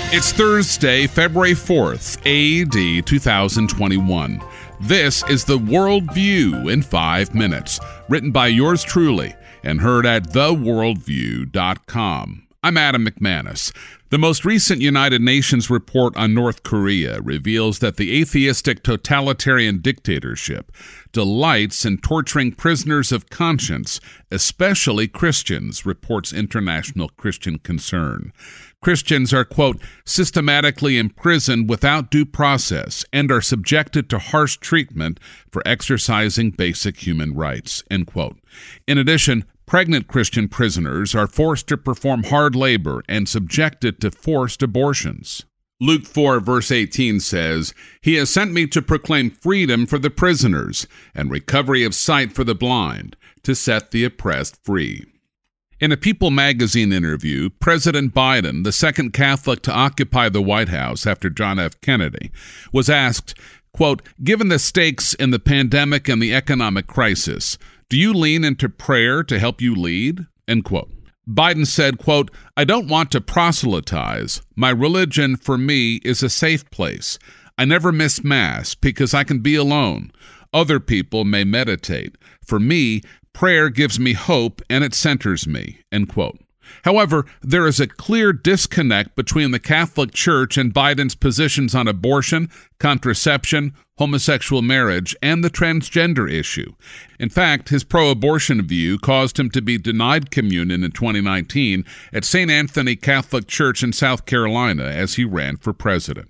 It's Thursday, February 4th, AD 2021. This is The World View in 5 minutes, written by yours truly and heard at theworldview.com. I'm Adam McManus. The most recent United Nations report on North Korea reveals that the atheistic totalitarian dictatorship delights in torturing prisoners of conscience, especially Christians, reports International Christian Concern. Christians are, quote, systematically imprisoned without due process and are subjected to harsh treatment for exercising basic human rights, end quote. In addition, pregnant Christian prisoners are forced to perform hard labor and subjected to forced abortions. Luke 4, verse 18 says, "He has sent me to proclaim freedom for the prisoners and recovery of sight for the blind, to set the oppressed free." In a People magazine interview, President Biden, the second Catholic to occupy the White House after John F. Kennedy, was asked, quote, "Given the stakes in the pandemic and the economic crisis, do you lean into prayer to help you lead?" End quote. Biden said, quote, "I don't want to proselytize. My religion, for me, is a safe place. I never miss Mass because I can be alone. Other people may meditate. For me, prayer gives me hope and it centers me," end quote. However, there is a clear disconnect between the Catholic Church and Biden's positions on abortion, contraception, homosexual marriage, and the transgender issue. In fact, his pro-abortion view caused him to be denied communion in 2019 at St. Anthony Catholic Church in South Carolina as he ran for president.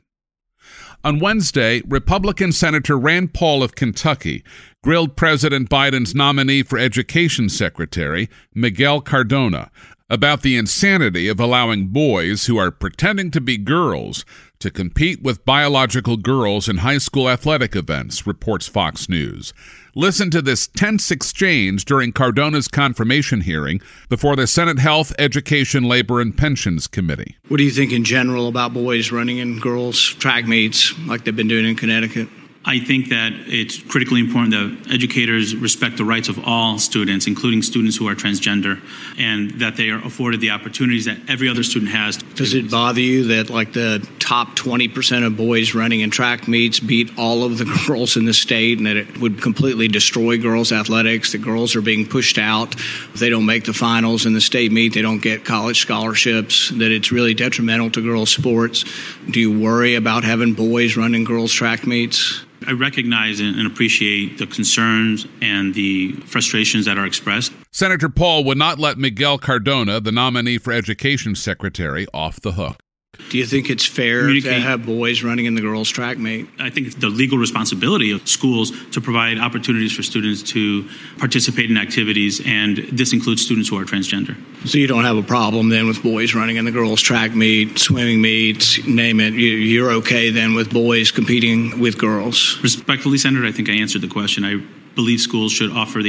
On Wednesday, Republican Senator Rand Paul of Kentucky grilled President Biden's nominee for Education Secretary, Miguel Cardona, about the insanity of allowing boys who are pretending to be girls to compete with biological girls in high school athletic events, reports Fox News. Listen to this tense exchange during Cardona's confirmation hearing before the Senate Health, Education, Labor, and Pensions Committee. What do you think in general about boys running in girls' track meets like they've been doing in Connecticut? I think that it's critically important that educators respect the rights of all students, including students who are transgender, and that they are afforded the opportunities that every other student has. Does it bother you that like the top 20% of boys running in track meets beat all of the girls in the state, and that it would completely destroy girls' athletics? The girls are being pushed out. If they don't make the finals in the state meet, they don't get college scholarships, that it's really detrimental to girls' sports. Do you worry about having boys running girls' track meets? I recognize and appreciate the concerns and the frustrations that are expressed. Senator Paul would not let Miguel Cardona, the nominee for Education Secretary, off the hook. Do you think it's fair to have boys running in the girls' track meet? I think it's the legal responsibility of schools to provide opportunities for students to participate in activities, and this includes students who are transgender. So you don't have a problem then with boys running in the girls' track meet, swimming meets, name it. You're okay then with boys competing with girls? Respectfully, Senator, I think I answered the question. I believe schools should offer the